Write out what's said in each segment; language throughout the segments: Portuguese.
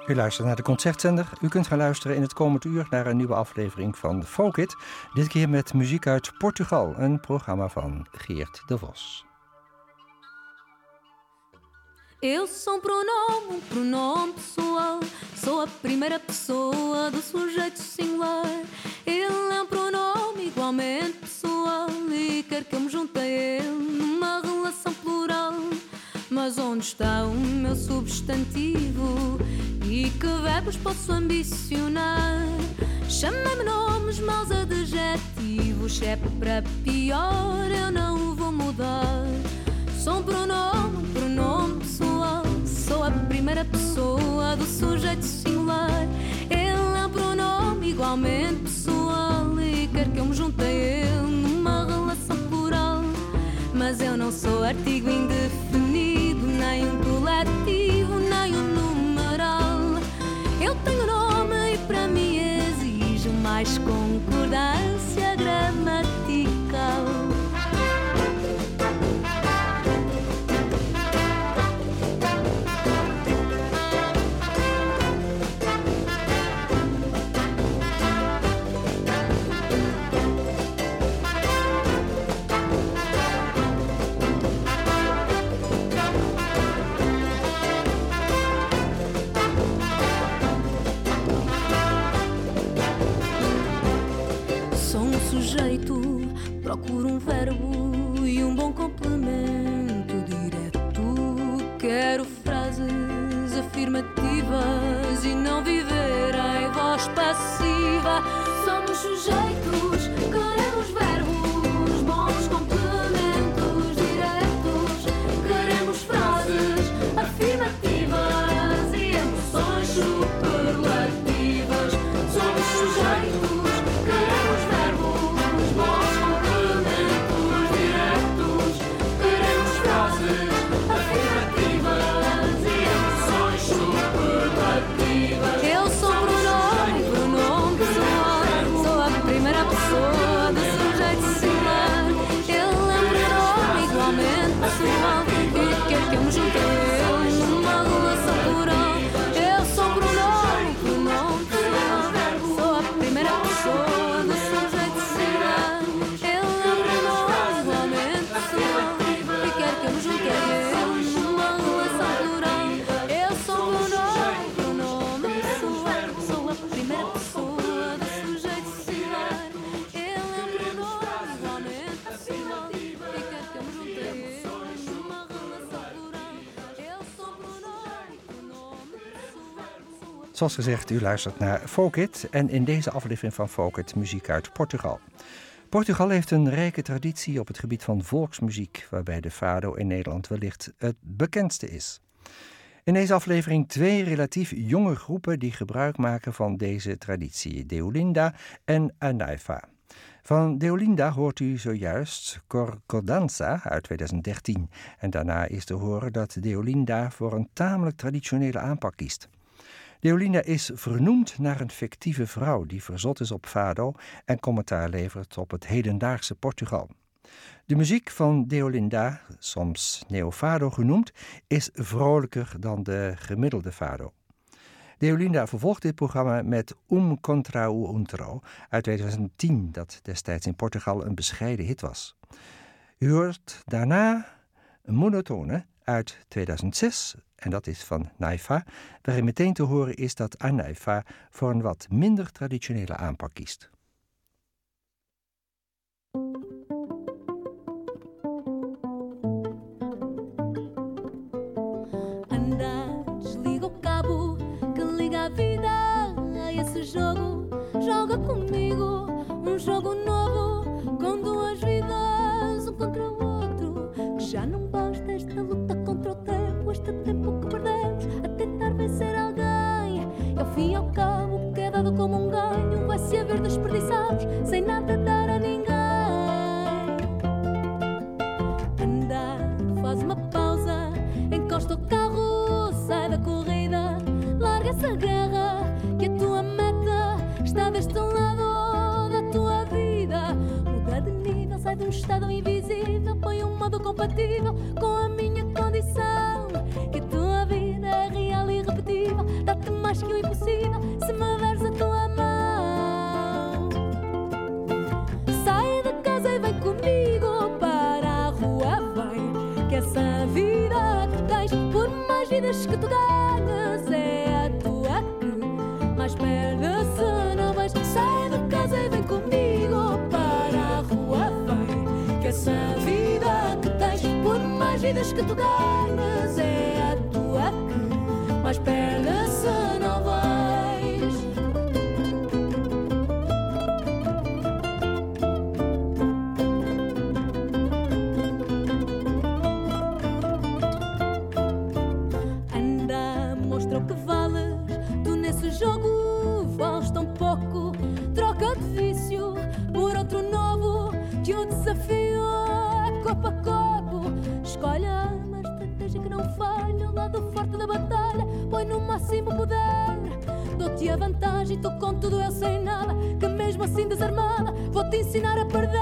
U luistert naar de Concertzender. U kunt gaan luisteren in het komend uur naar een nieuwe aflevering van Folk It. Dit keer met muziek uit Portugal, een programma van Geert de Vos. Eu sou pronome pessoal. Sou a primeira pessoa do sujeito singular. Ele é pronome igualmente pessoal e quer que eu me junte a ele numa relação plural. Mas onde está o meu substantivo? E que verbos posso ambicionar? Chama-me nomes, maus adjetivos. Se é para pior, eu não vou mudar. Sou pronome pessoal. Sou a primeira pessoa do sujeito singular. Ele é pronome igualmente pessoal e quer que eu me junte a ele numa relação plural. Mas eu não sou artigo indefinido, nem um coletivo, nem um numeral. Eu tenho nome e para mim exijo mais concordância gramatical. Procuro um verbo e um bom complemento direto. Quero frases afirmativas e não viver em voz passiva. Somos sujeitos, queremos verbos, bons complementos diretos. Queremos frases afirmativas e emoções superlativas. Somos sujeitos, queremos verbos. Eu sou pronome pessoal. Sou a primeira pessoa do sujeito singular. Ele é pronome igualmente pessoal e quer que eu me junte a ele numa relação plural. Eu sou pronome pessoal. Sou a primeira pessoa do sujeito singular. Ele é pronome igualmente pessoal e quer que eu me junte a ele numa relação plural. Eu sou pronome pessoal. Sou a primeira pessoa do sujeito singular. Ele é pronome igualmente pessoal e quer que eu me junte a ele numa relação plural. Eu sou pronome pessoal. Zoals gezegd, u luistert naar Folk It en in deze aflevering van Folk It muziek uit Portugal. Portugal heeft een rijke traditie op het gebied van volksmuziek, waarbij de fado in Nederland wellicht het bekendste is. In deze aflevering 2 relatief jonge groepen die gebruik maken van deze traditie, Deolinda en Anaifa. Van Deolinda hoort u zojuist Cordanza uit 2013 en daarna is te horen dat Deolinda voor een tamelijk traditionele aanpak kiest. Deolinda is vernoemd naar een fictieve vrouw die verzot is op fado en commentaar levert op het hedendaagse Portugal. De muziek van Deolinda, soms neofado genoemd, is vrolijker dan de gemiddelde fado. Deolinda vervolgt dit programma met Contra o Outro uit 2010, dat destijds in Portugal een bescheiden hit was. U hoort daarna een monotone uit 2006, en dat is van Naifa, waarin meteen te horen is dat Anaifa voor een wat minder traditionele aanpak kiest. Desliga o cabo que liga a vida a esse jogo. Joga comigo um jogo novo com duas vidas, um contra o outro. Que já não basta esta luta contra o tempo, este tempo que perdemos a tentar vencer alguém. E ao fim e ao cabo o que é dado como um ganho vai se haver desperdiçados sem nada dar a ninguém. Andar, faz uma pausa, encosta o carro, sai da corrida, larga essa guerra, que a tua meta está deste lado da tua vida. Muda de nível, sai de um estado invisível, põe um modo compatível com a minha condição. Que a tua vida é real e irrepetível, dá-te mais vidas que tu ganhas é a tua que mais perdas se não vais. Anda, mostra o que vales, tu nesse jogo vales tão pouco. Troca de vício por outro novo, que o desafio é copo a copo. Escolhe uma estratégia que não falha, o lado forte da batalha, põe no máximo poder. Dou-te a vantagem, tu com tudo eu sem nada, que mesmo assim desarmada vou-te ensinar a perder.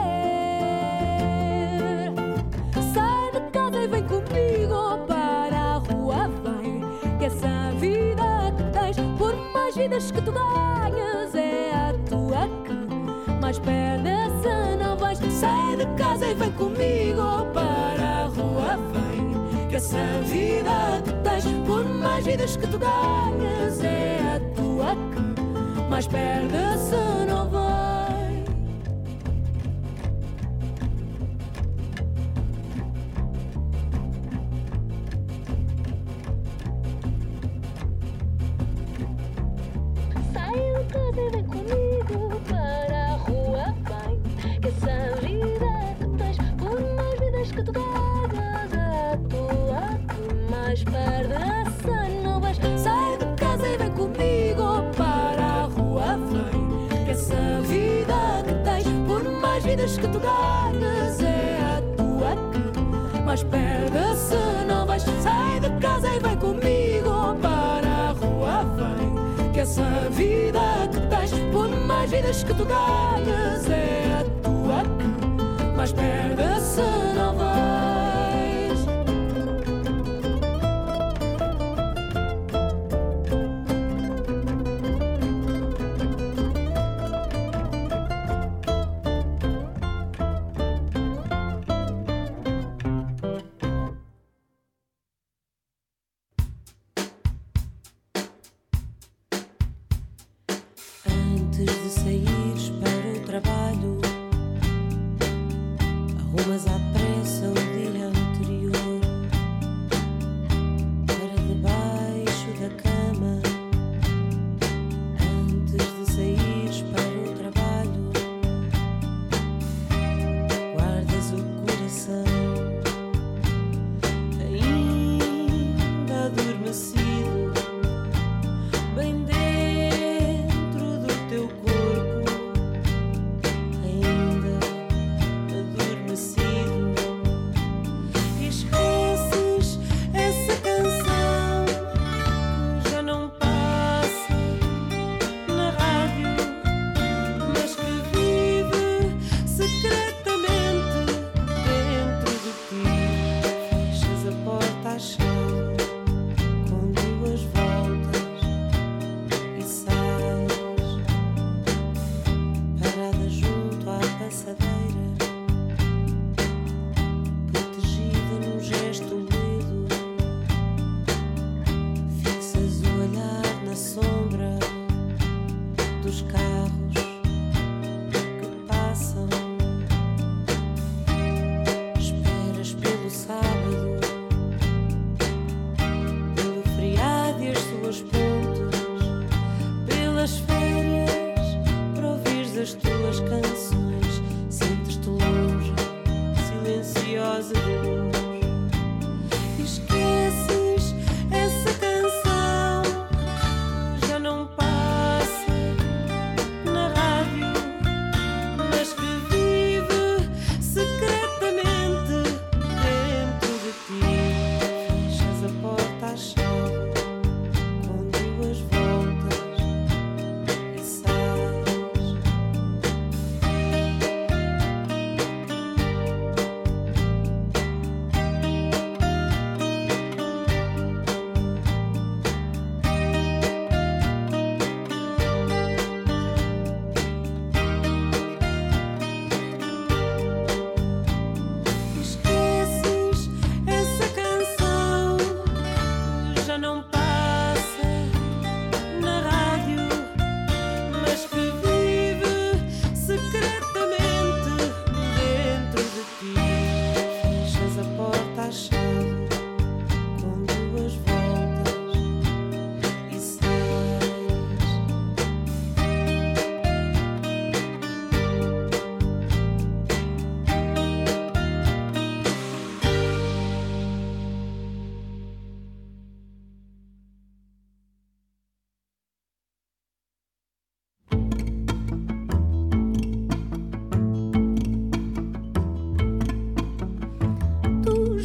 Sai de casa e vem comigo para a rua, vem, que essa vida que tens, por mais vidas que tu ganhas, é a tua que mais perdes se não vais. Sai de casa e vem comigo para a rua, vem, que essa vida que tens, por mais vidas que tu ganhas, é a tua que mais perdes se não vais. Que tu ganhas é a tua que mais perdes se não vais. Sai de casa e vem comigo para a rua, vem, que essa vida que tens, por mais vidas que tu ganhas, é a tua que mais perdes se não vais. As tuas canções.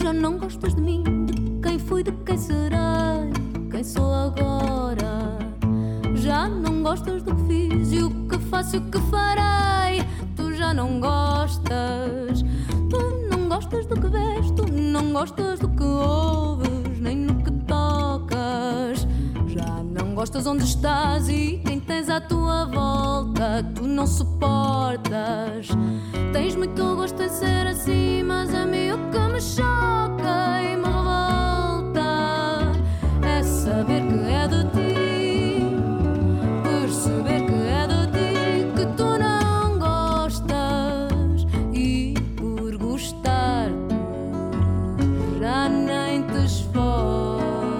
já não gostas de mim, de quem fui, de quem serei, quem sou agora. Já não gostas do que fiz e o que faço e o que farei. Tu já não gostas. Tu não gostas do que vês, tu não gostas do que ouves, nem no que tocas. Já não gostas onde estás e quem tens à tua volta. Tu não suportas. Tens muito gosto em ser assim, mas a mim o que me choca e me revolta é saber que é de ti, perceber que é de ti que tu não gostas e por gostar tu já nem te esforças.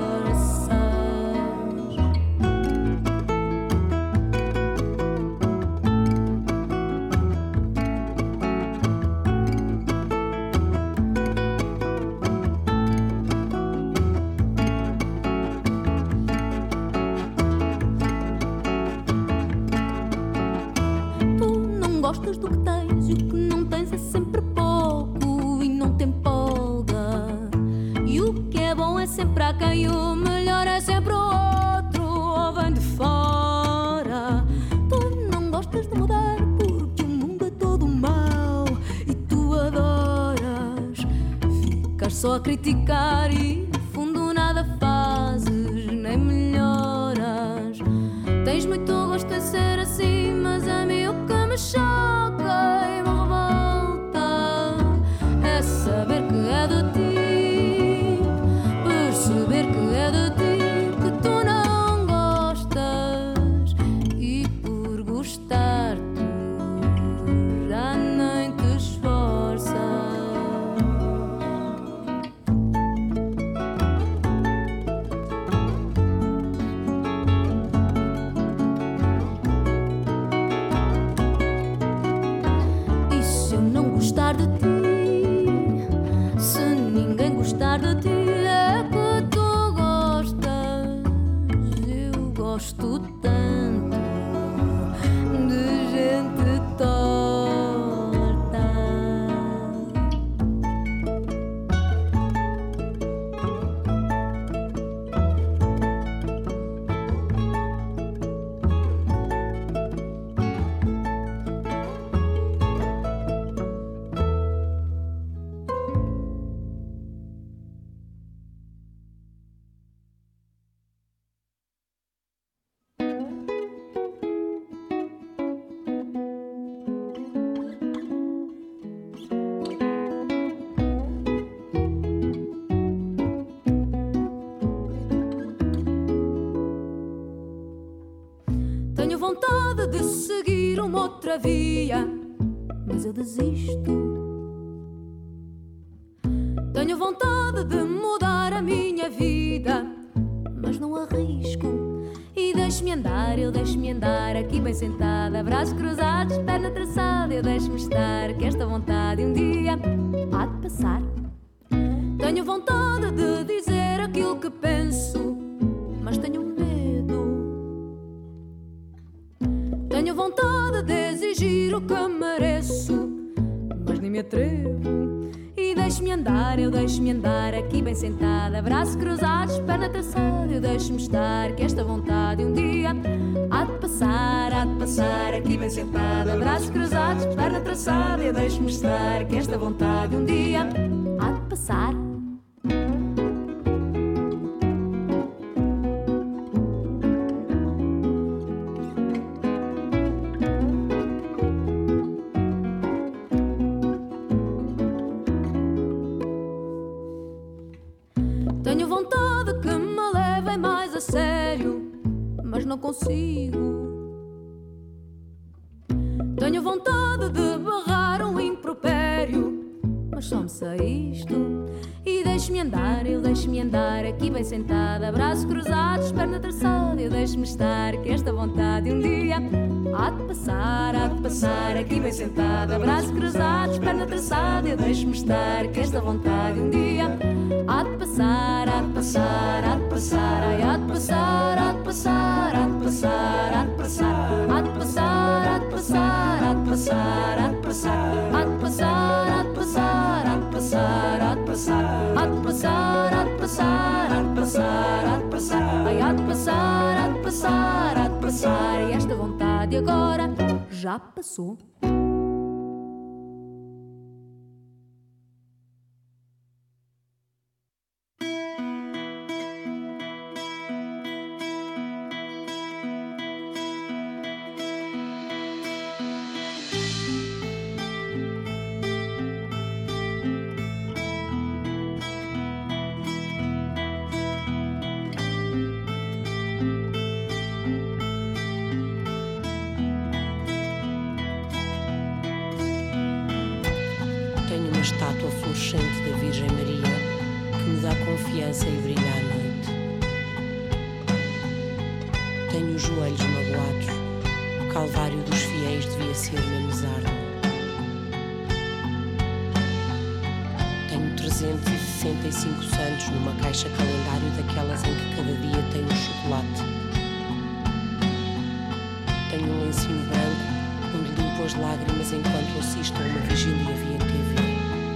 Gostas do que tens e o que não tens é sempre pouco e não te empolga. E o que é bom é sempre a quem, o melhor é sempre o outro ou vem de fora. Tu não gostas de mudar porque o mundo é todo mau e tu adoras. Ficas só a criticar e no fundo nada fazes nem melhoras. Tens muito gosto em ser assim, mas a mim o que me choca e me revolta é saber que é de ti, perceber que é de ti que tu não gostas e por gostar tu já nem te esforças. Gostar de ti, se ninguém gostar de ti é que tu gostas. Eu gosto tanto de gente torta. Tenho vontade de seguir uma outra via, mas eu desisto. Tenho vontade de mudar a minha vida, mas não arrisco. E deixe-me andar, eu deixo-me andar aqui bem sentada, braços cruzados, perna traçada. Eu deixo-me estar, que esta vontade um dia há de passar. Tenho vontade de dizer aquilo que penso, mas tenho medo. Tenho vontade de exigir o que mereço, mas nem me atrevo. E deixo-me andar, eu deixo-me andar aqui bem sentada, braços cruzados, perna traçada. Eu deixo-me estar, que esta vontade um dia há de passar, há de passar. Aqui bem sentada, braços cruzados, perna traçada. Eu deixo-me estar, que esta vontade um dia há de passar. Tenho vontade que me levem mais a sério, mas não consigo. Tenho vontade de berrar um impropério, mas só me sei isto. E deixo-me andar, eu deixo-me andar aqui bem sentada, braços cruzados, perna traçada. Eu deixo-me estar, que esta vontade um dia há de passar, há de passar. Aqui bem sentada, braços cruzados, perna traçada. Eu deixo-me estar, que esta vontade um dia há de passar, há de passar, há de passar. Ai, há de passar, há de passar, há de passar, há de passar, há de passar, há de passar, há de passar, há de passar, há de passar, há de passar, há de passar, há de passar. passar, há de passar, há de passar, há de passar, há de passar, ai, há de passar, há de passar, há de passar, e esta vontade agora já passou. Estátua florescente da Virgem Maria que me dá confiança e brilha à noite. Tenho os joelhos magoados, o calvário dos fiéis devia ser menos árduo. Tenho 365 santos numa caixa calendário daquelas em que cada dia tem um chocolate. Tenho um lencinho branco onde limpo as lágrimas enquanto assisto a uma vigília via TV.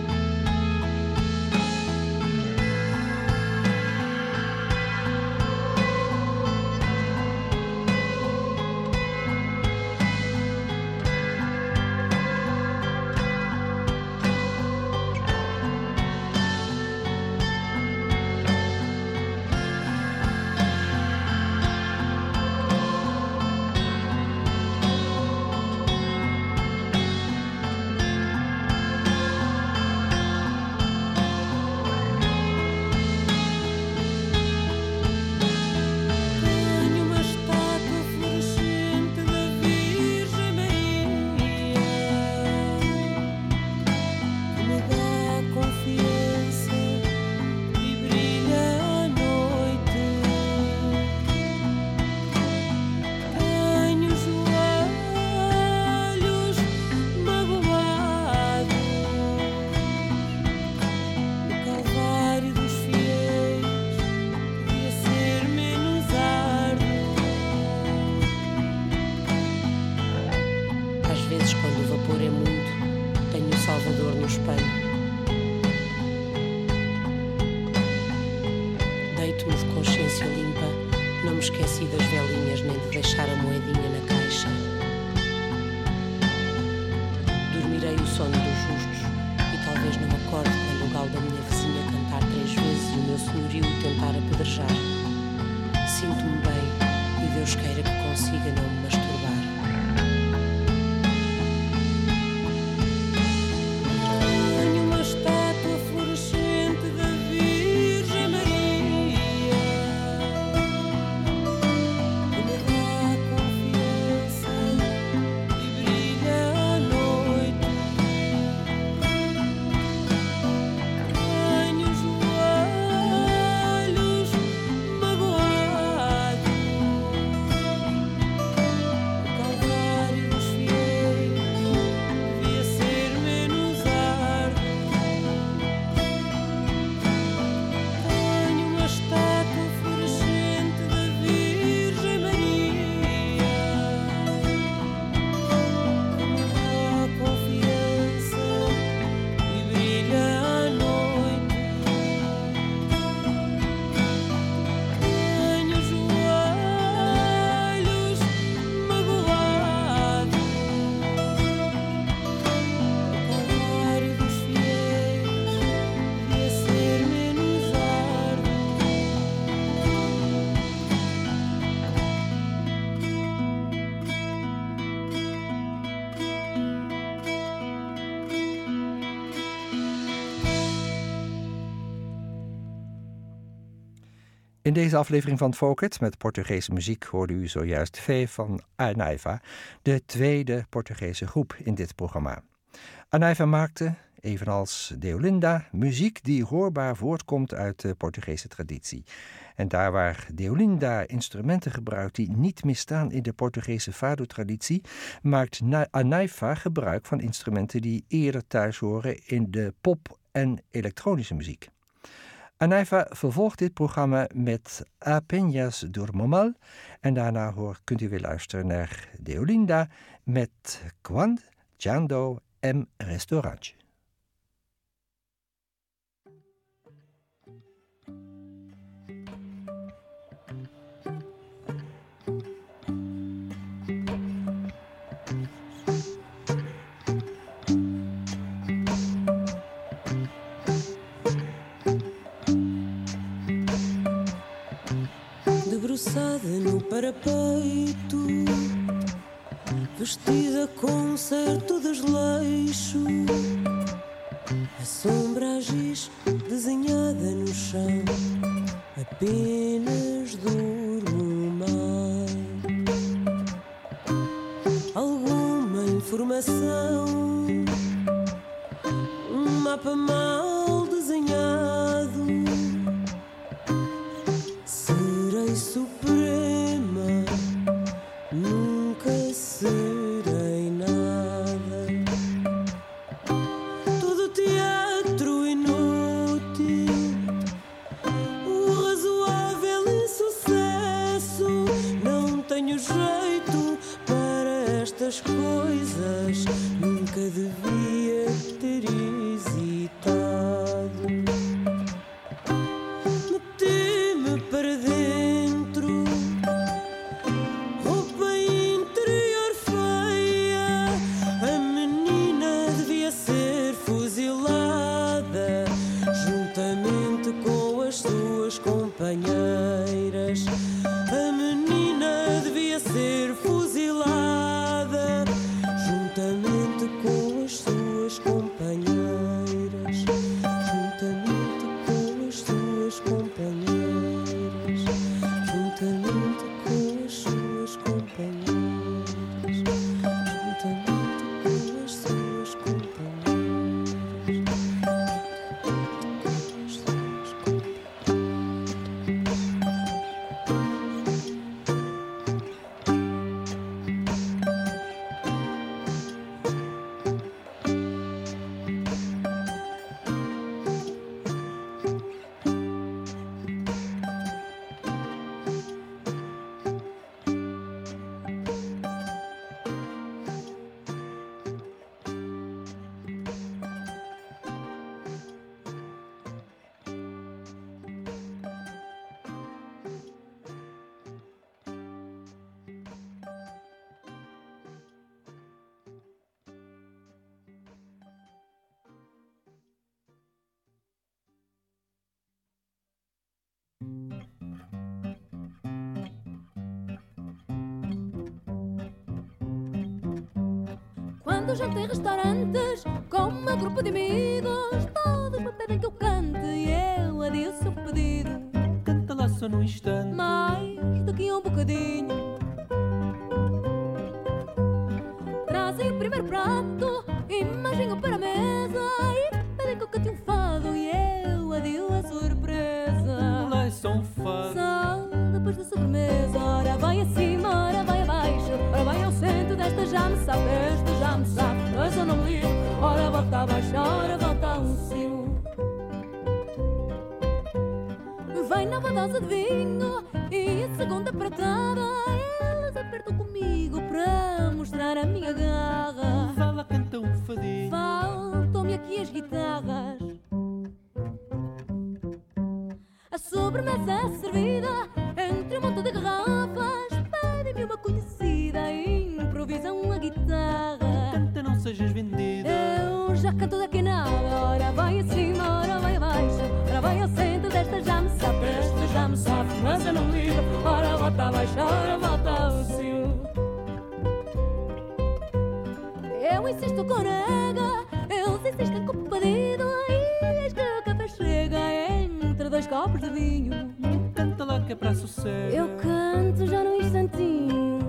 In deze aflevering van Foket met Portugese muziek hoorde u zojuist V van Anaiva, de tweede Portugese groep in dit programma. Anaiva maakte, evenals Deolinda, muziek die hoorbaar voortkomt uit de Portugese traditie. En daar waar Deolinda instrumenten gebruikt die niet misstaan in de Portugese fado-traditie, maakt Anaiva gebruik van instrumenten die eerder thuis horen in de pop- en elektronische muziek. Anaiva vervolgt dit programma met Apenas do Momal en daarna kunt u weer luisteren naar Deolinda met Quando Jando em Restaurante. parapeito, vestida com um certo desleixo, a sombra a giz desenhada no chão, apenas durmo mal. Alguma informação, um mapa mal desenhado, serei suprema, nunca serei nada. Todo teatro inútil, o razoável insucesso. Não tenho jeito para estas coisas, nunca devia ter hesitado. Meti-me para dentro, roupa interior feia. A menina devia ser fuzilada, juntamente com as suas companheiras. A menina devia ser fuzilada, juntamente com as suas companheiras. Juntamente com as suas companheiras. Juntamente com as suas companheiras. Juntamente com as suas companheiras. Quando janto em restaurantes com um grupo de amigos, todos me pedem que eu cante e eu adio o seu pedido. Canta lá só num instante, Mais daqui a um bocadinho. Trazem o primeiro prato, imaginho para a mesa e pedem que eu cante um fado e eu adio a surpresa. lá é só um fado. Só depois da sobremesa, ora vai acima, ora vai abaixo, ora vai ao centro desta já me sabe, esta já me sabe, mas eu não ligo. Ora volta abaixo, ora volta ao cimo. Vem nova dose de vinho e a segunda pratada, eles apertam comigo para mostrar a minha garra. Vá lá, canta um fadinho. Faltam-me aqui as guitarras. A sobremesa é servida entre um monte de garrafas. Pedem-me uma conhecida e improvisam a guitarra. Canta, não sejas vendido. Eu já canto daqui nada. Ora vai acima, ora vai abaixo, ora vai ao centro desta já me sabe, esta já me sabe, mas eu não ligo. Ora volta abaixo, ora volta ao cimo. Eu insisto com nega, eles insistem com o pedido e eis que o café chega entre dois copos de vinho. Canta lá que é para sossego. Eu canto já num instantinho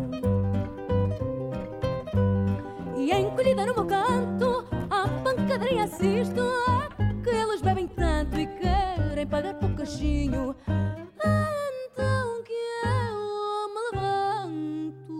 e encolhida no meu canto, à pancadaria assisto que eles bebem tanto e querem pagar por cachinho. Então que eu me levanto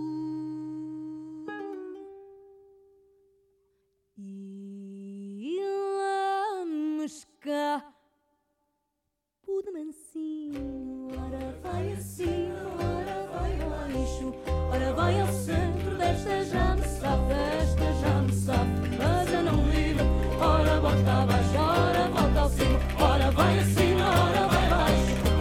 e lá me escapo de mansinho. Ora vai assim, ora vai abaixo, ora vai ao centro desta já me sabe, desta já me sabe, mas eu não ligo. Ora volta abaixo, ora volta ao cimo, ora vai acima, ora vai abaixo,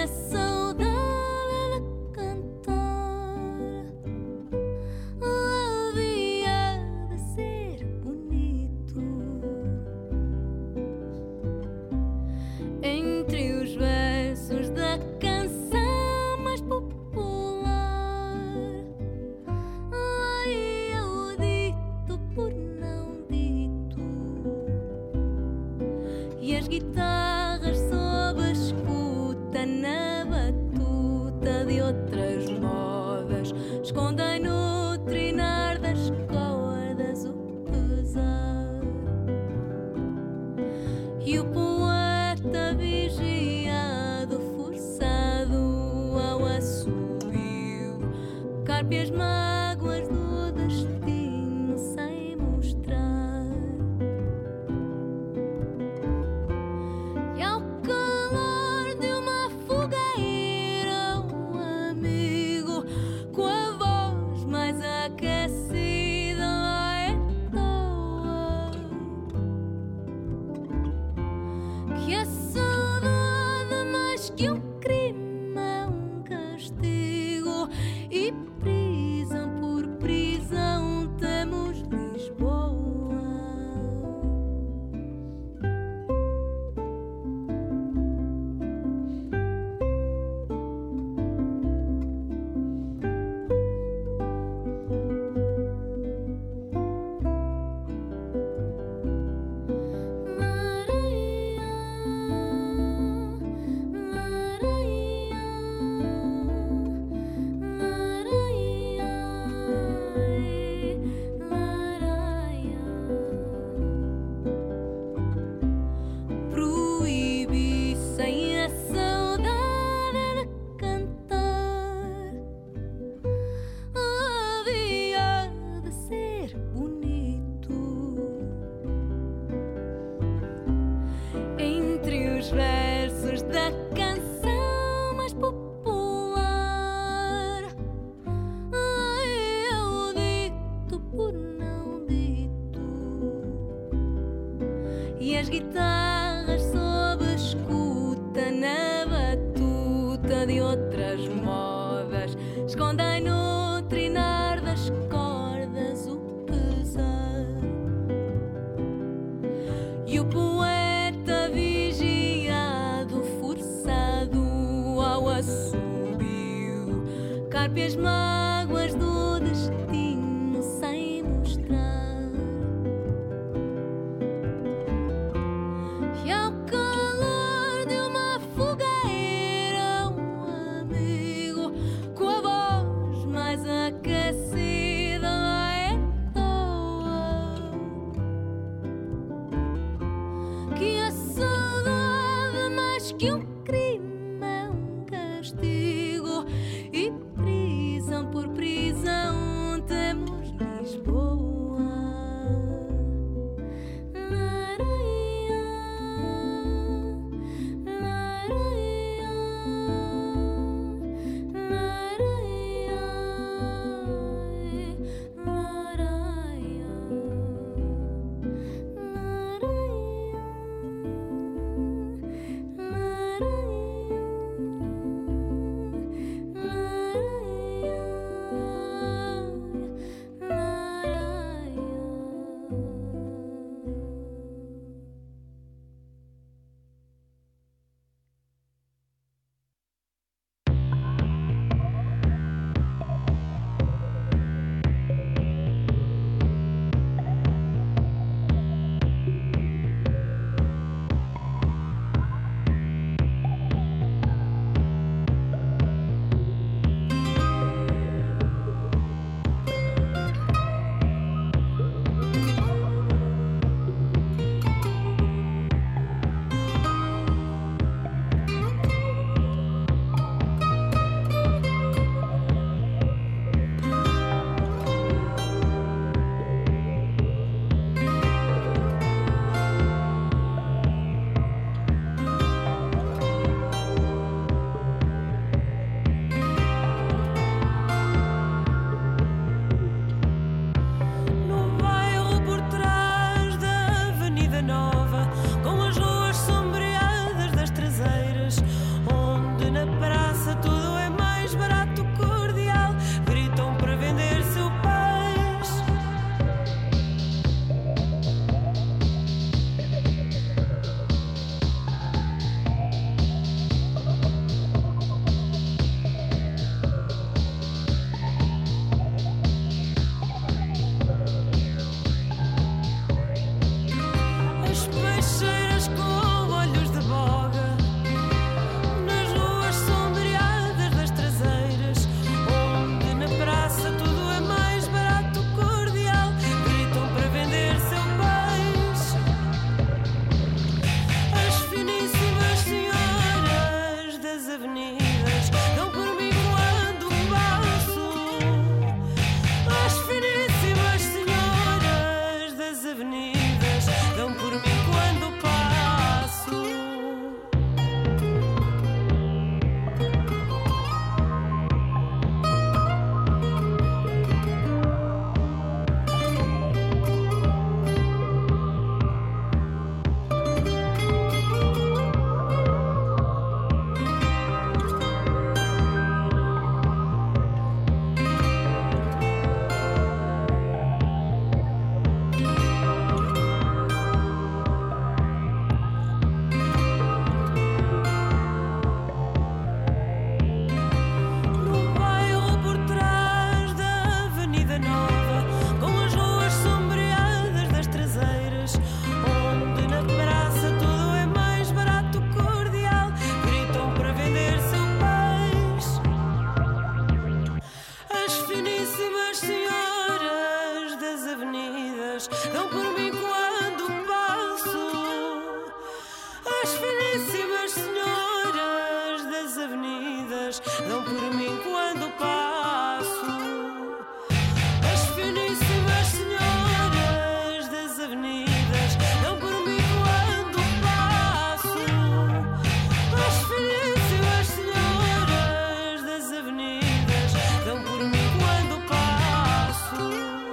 saudade de cantar havia de ser bonito. Entre os versos da canção mais popular, ai, eu dito por não dito, e as guitarras sob a escuta na batuta de outras modas escondem no trinar das cordas o pesar. E o poeta vigiado, forçado ao assobio, carpe as mágoas do destino sem mostrar. E ao calor de uma fogueira, um amigo com a voz mais aquecida lá entoa que a saudade mais que um crime é um castigo, e prisão por prisão temos Lisboa. Proibi sem a saudade de cantar havia de ser bonito. Entre os versos da canção mais popular, ai, eu dito por não dito, e as guitarras sob a escuta na batuta de outras modas escondem no trinar das cordas o pesar. E o poeta vigiado, forçado ao assobio, carpe as mágoas do destino sem mostrar. E ao calor de uma fogueira, um amigo com a voz mais aquecida lá entoa que a saudade mais que um crime é um castigo, e prisão por prisão temos Lisboa. La As finíssimas senhoras das avenidas dão por mim quando passo. As finíssimas senhoras das avenidas dão por mim quando passo. As finíssimas senhoras das avenidas dão por mim quando passo.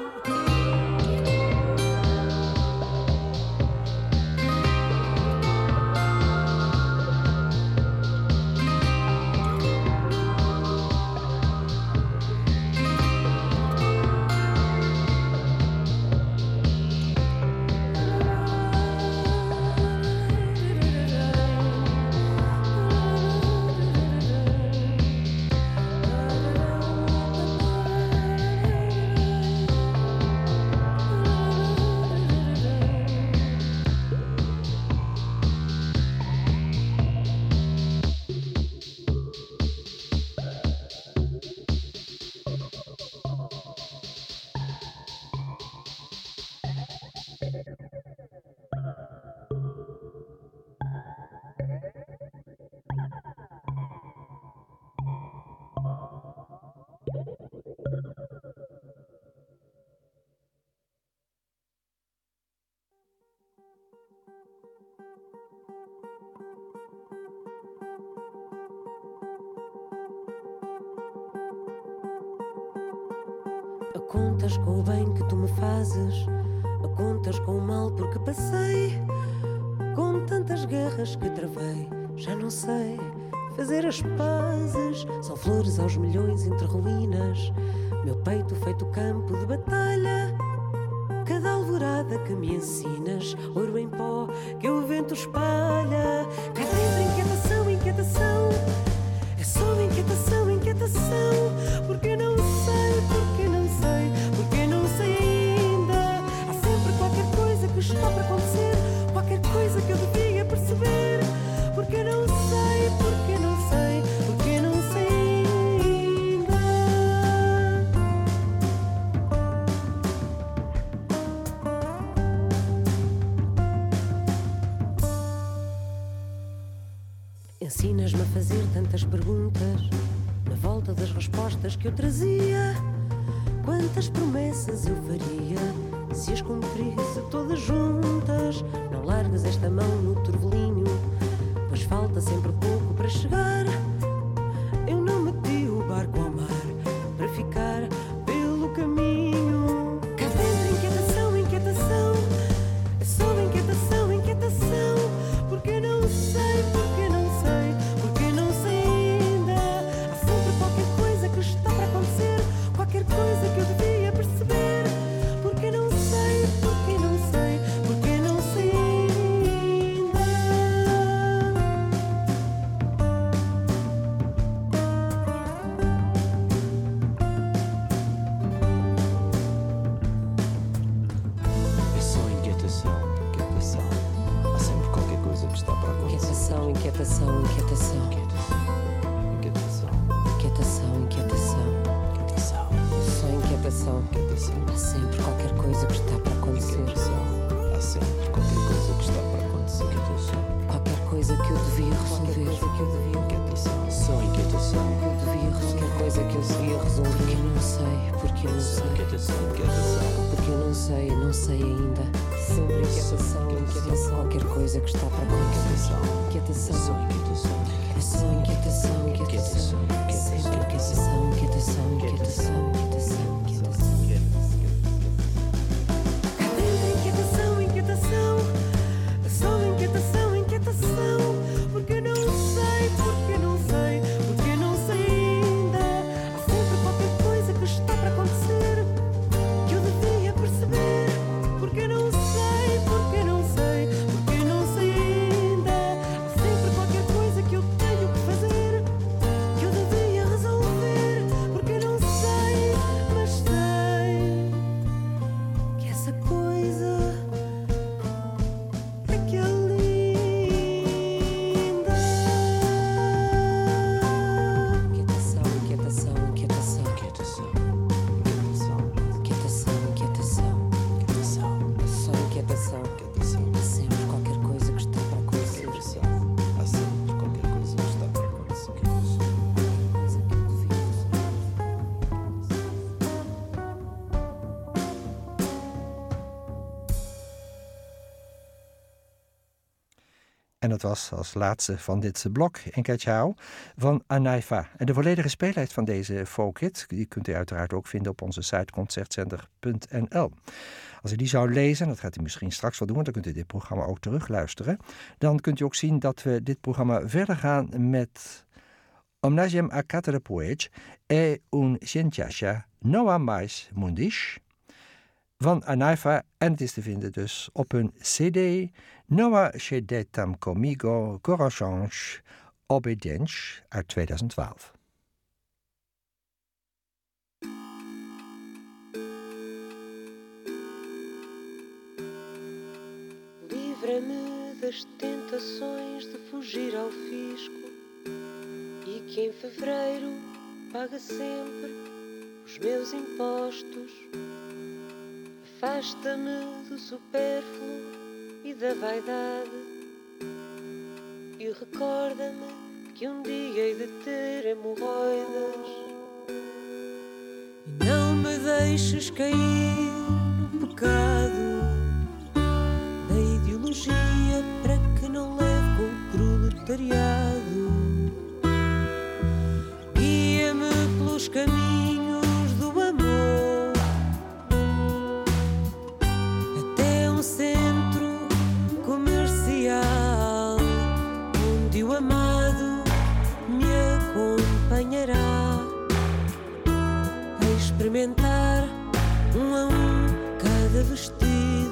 A contas com o bem que tu me fazes, a contas com o mal porque passei, com tantas guerras que travei, já não sei fazer as pazes. São flores aos milhões entre ruínas, meu peito feito campo de batalha. Cada alvorada que me ensinas, ouro em pó que o vento espalha. Cá dentro inquietação, inquietação, é só inquietação, inquietação. Porque não sei, porque não sei, porque não sei ainda. Há sempre qualquer coisa que está para acontecer, qualquer coisa que eu devia perceber. Porque não sei, porque não sei, porque não sei ainda. Ensinas-me a fazer tantas perguntas, na volta das respostas que eu trazia. Quantas promessas eu faria se as cumprisse todas juntas? Não largues esta mão no turvelinho, pois falta sempre pouco para chegar. Eu não meti o barco ao mar para ficar pelo caminho. Cá dentro inquietação, inquietação, é só inquietação, inquietação. Porque não sei, porque não sei, porque não sei ainda. Há sempre qualquer coisa que está para acontecer, qualquer coisa que eu devia perceber. Porque não sei, porque não sei, porque não sei ainda. É só inquietação, inquietação. Há sempre qualquer coisa que está para acontecer. Inquietação, inquietação, inquietação. Inquietação, Inquietação, inquietação. inquietação, Só inquietação. inquietação, Há sempre qualquer coisa que está para acontecer. inquietação. Há sempre qualquer coisa que está para acontecer. Qualquer coisa que eu devia resolver. Inquietação, só inquietação. Eu devia resolver. Qualquer coisa que eu devia resolver. Porque eu não sei, porque eu não Só sei. inquietação, inquietação. Porque eu não sei ainda. Sempre inquietação, inquietação. Qualquer coisa que está para acontecer. Inquietação. Só inquietação. É só inquietação, inquietação. Sempre inquietação, inquietação, inquietação, inquietação, inquietação. Cá dentro inquietação, inquietação, é só inquietação, inquietação. Porque não sei, porque não sei, porque não sei ainda. Há sempre qualquer coisa que está para acontecer, que eu devia perceber. Porque não sei, porque não sei, porque não sei ainda. Há sempre qualquer coisa que eu tenho que fazer, que eu devia resolver. Porque não sei, mas sei. En dat was als laatste van dit blok Enkachao van Anaifa. En de volledige speellijst van deze folkhit, die kunt u uiteraard ook vinden op onze site concertzender.nl. Als u die zou lezen, dat gaat u misschien straks wel doen, want dan kunt u dit programma ook terugluisteren. Dan kunt u ook zien dat we dit programma verder gaan met Omnajem a Catarapuej e un Cientiasha Noa Mais Mundish van Anaifa. En het is te vinden dus op hun CD Noa Shedetam Comigo Corações Obedientes uit 2012. Livra-me das tentações de fugir ao fisco e que em fevereiro paga sempre os meus impostos. Afasta-me do supérfluo e da vaidade e recorda-me que um dia hei de ter hemorroidas. E não me deixes cair no pecado da ideologia para que não leve com o proletariado. Guia-me pelos caminhos do amor até um centro comercial onde o amado me acompanhará a experimentar um a um cada vestido.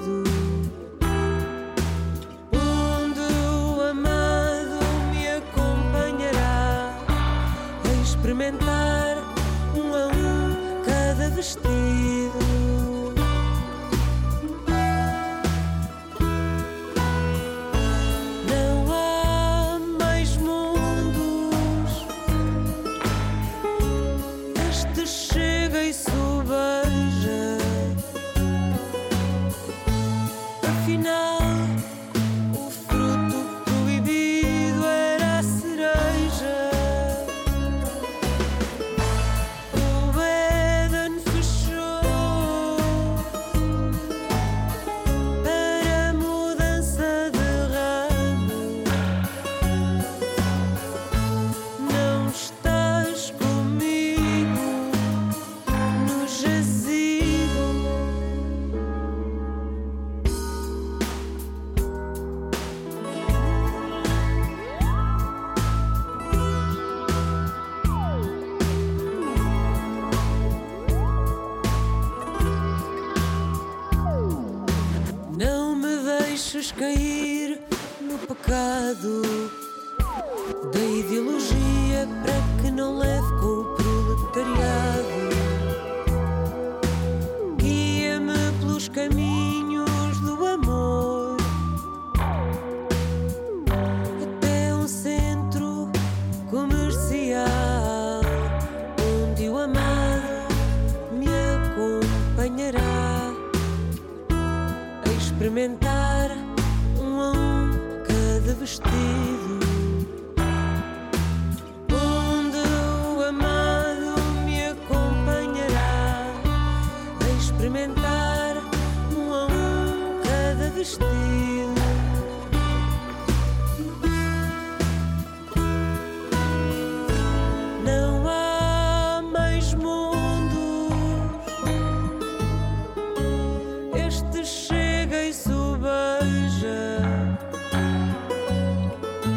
Experimentar um a um cada vestido. Não há mais mundos, este chega e sobeja. Afinal, o fruto proibido era a cereja. Cair no pecado da ideologia para que não leve com o proletariado. Guia-me pelos caminhos do amor até um centro comercial onde o amado me acompanhará a experimentar vestido, onde o amado me acompanhará a experimentar um a um cada vestido. Não há mais mundos, este chega e sobeja.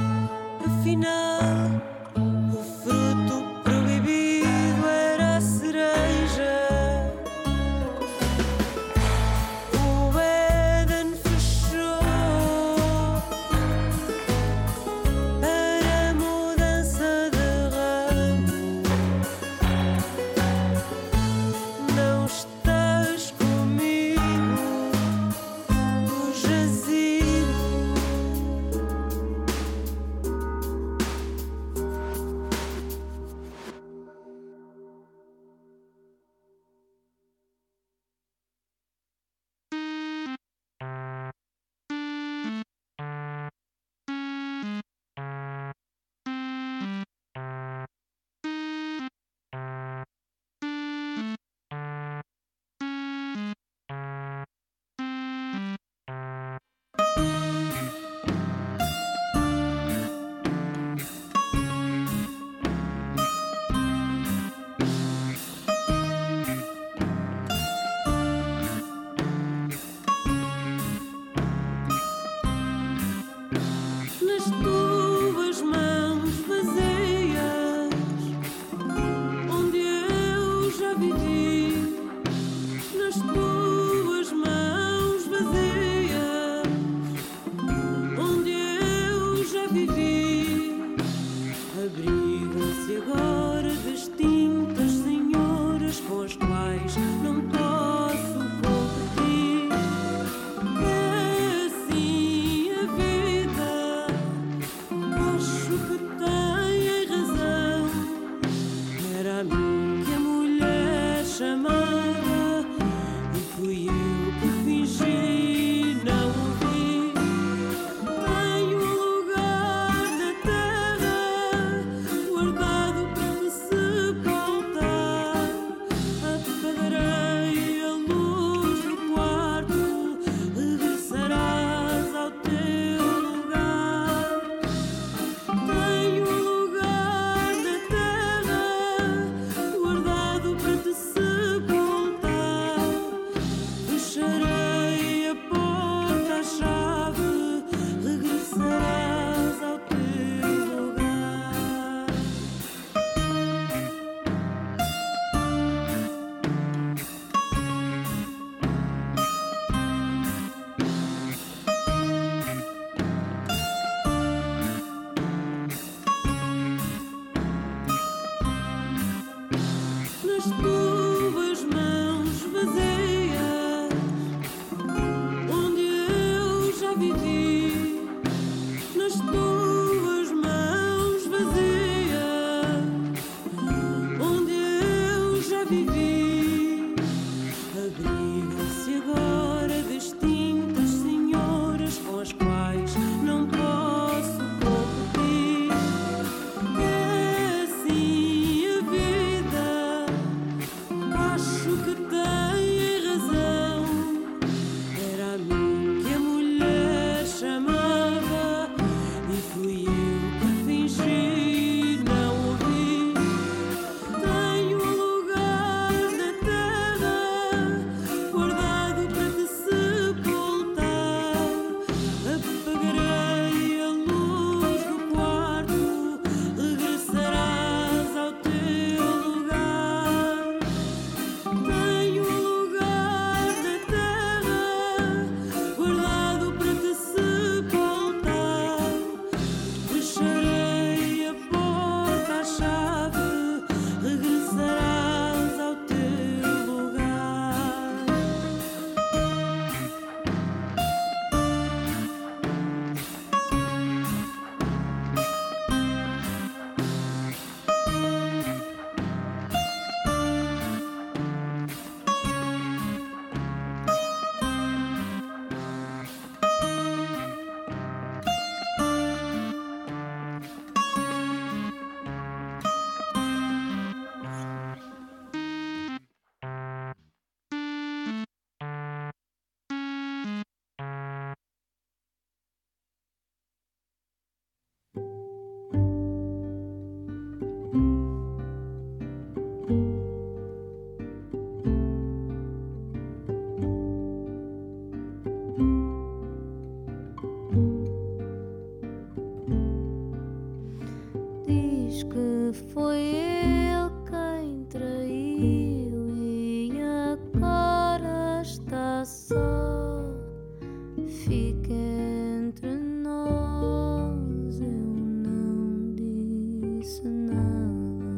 diz que foi ele quem traiu e agora está só. Fica entre nós, eu não disse nada.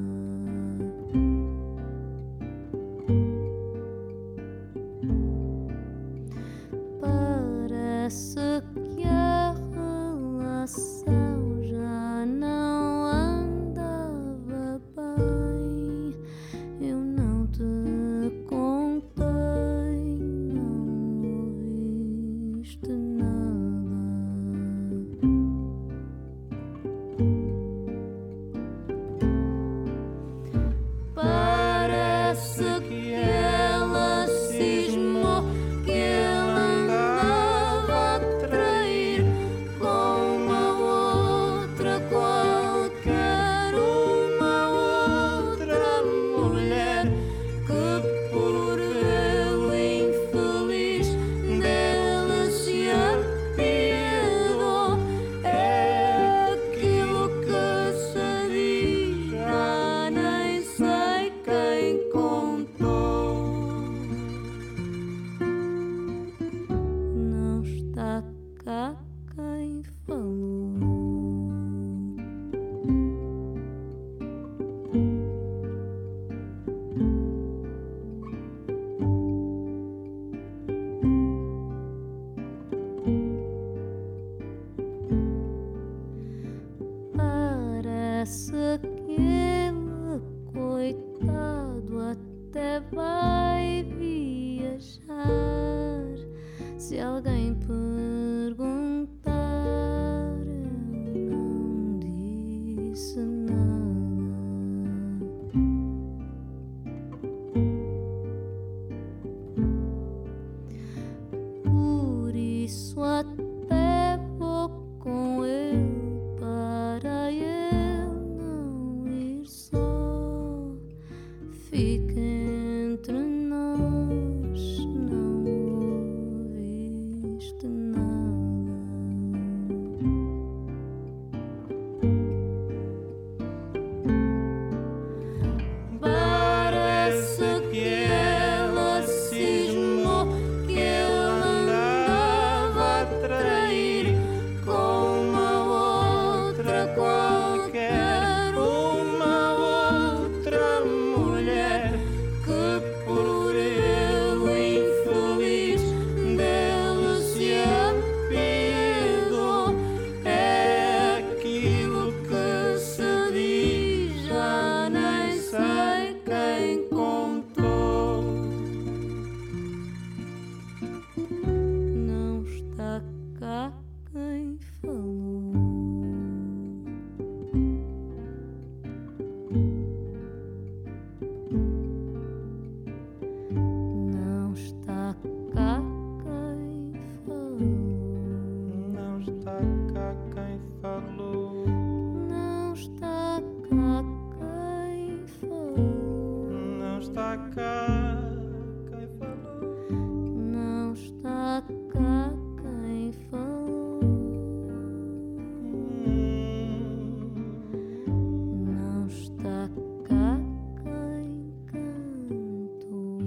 Parece que a relação já não andava bem. Eu não te contei, não ouviste nada. Parece que ela cismou que ele andava a trair com uma outra qualquer, uma outra mulher que por ele infeliz dele se apiedou. É aquilo que se diz, já nem sei quem contou. Não está cá quem falou. Parece que ele, coitado, até vai viajar. Se alguém perguntar, eu não disse nada. Por isso até vou com ele para ele não ir só. Fica entre nós, não ouviste nada. Parece que ela cismou que ele andava a trair com uma outra qualquer, uma outra mulher que por ele infeliz dele se apiedou. É aquilo que se diz, já nem sei quem contou. Não está cá quem falou. Não está cá quem falou. Não está cá quem falou. Não está cá quem falou. Não está cá quem falou. Não está cá quem falou. Não está cá quem cantou.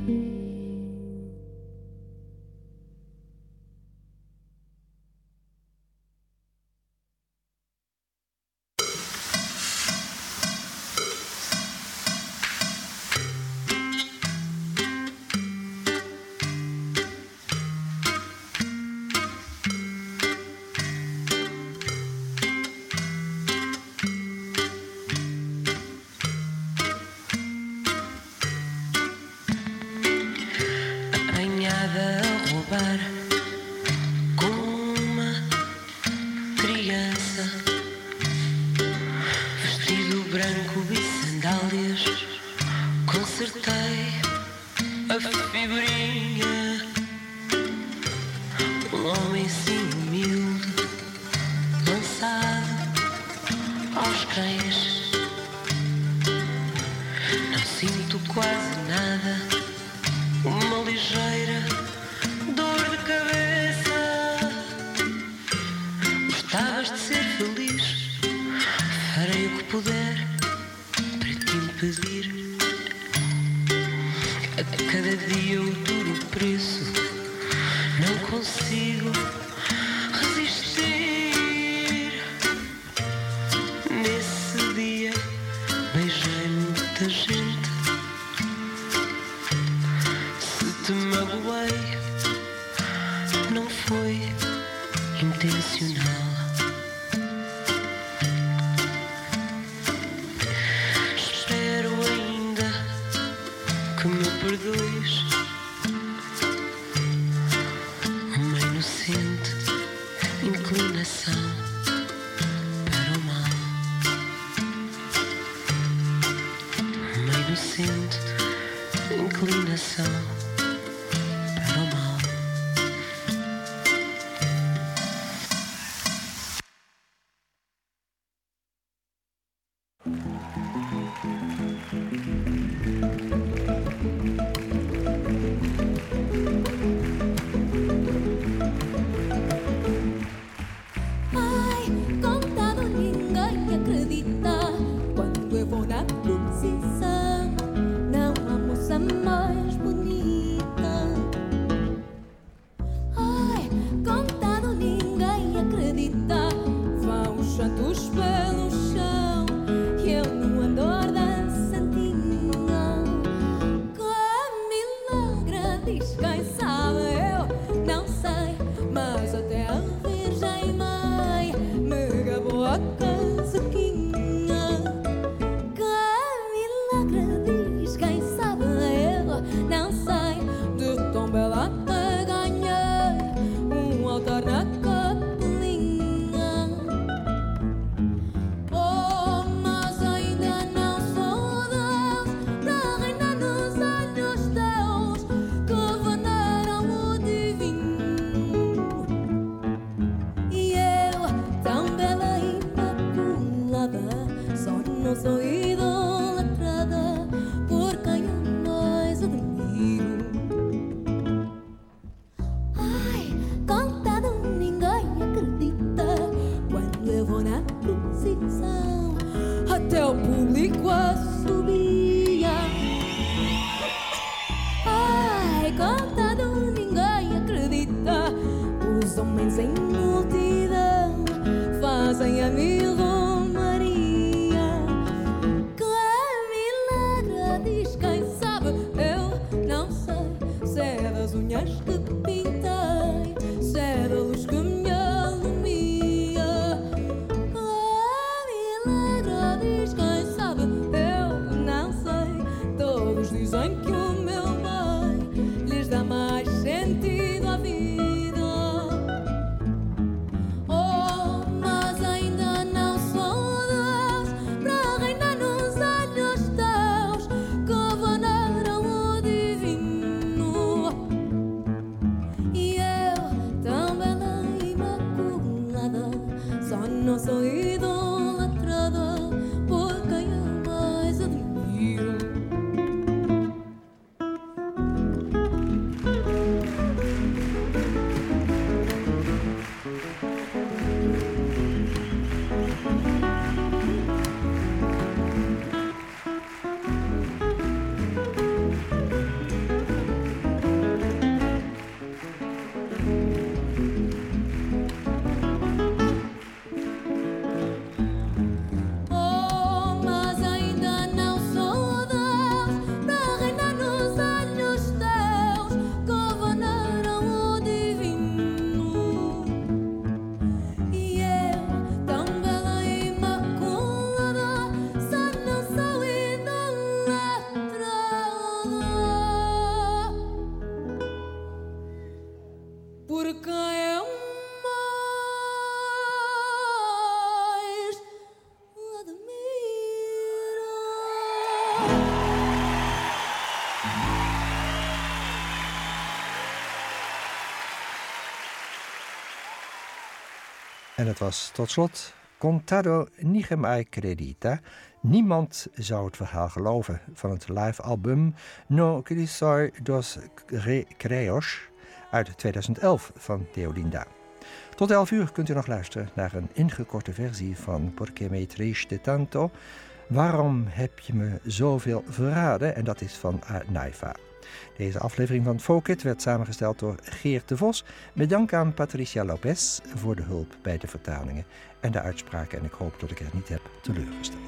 Apanhada a roubar como uma criança, vestido branco e sandálias, consertei a fibrinha. Um homem assim humilde, lançado aos cães. Não sinto quase nada, uma ligeira dor de cabeça. Gostavas de ser feliz, farei o que puder pedir. A cada dia eu duro o preço, não consigo resistir. Nesse dia beijei muita gente. Se te magoei, não foi intencional. Espero ainda que me perdoes, uma inocente inclinação para o mal. Uma inocente inclinação para o mal. Ai, contado, ninguém acredita quando eu vou na procissão. Não há moça mais bonita. Ai, contado, ninguém acredita. Vão os santos pelo chão e eu não ando dançantinha. Que milagre diz quem sabe, eu não sei, mas até a Virgem Mãe me gabou a casaquinha. Que milagre diz quem sabe, eu não sei, de tão bela que ganhei altar na capelinha. Oh, mas ainda não sou Deus para reinar nos olhos teus que veneram o divino. E eu, tão bela e imaculada, só não sou idolatrada por quem eu mais admiro. Ai, contado, ninguém acredita quando eu vou na procissão, até o público assobia. Ai, contado, ninguém acredita, os homens em multidão fazem a mil romaria. Que milagre diz quem sabe, eu não sei, se é das unhas que pintei, se é da luz que me alumia. Que milagre diz quem sabe, eu não sei, todos dizem que o meu bem lhes dá mais sentido à vida. Oh, mas ainda não sou Deus para reinar nos olhos teus que veneram o divino. E eu, tão bela e imaculada, só não sou idolatrada por quem eu mais admiro. Oh, mas ainda não sou Deus para reinar nos olhos teus que veneram o divino. E eu, tão bela e imaculada, só não sou idolatrada por quem eu mais admiro. En het was tot slot Contado Nigem Acredita. Niemand zou het verhaal geloven van het live-album No Crisoy dos Recreos uit 2011 van Teolinda. Tot 11 uur kunt u nog luisteren naar een ingekorte versie van Porque me triste tanto Waarom heb je me zoveel verraden? En dat is van Naifa. Deze aflevering van Folk-It werd samengesteld door Geert de Vos. Met dank aan Patricia Lopez voor de hulp bij de vertalingen en de uitspraken. En ik hoop dat ik er niet heb teleurgesteld.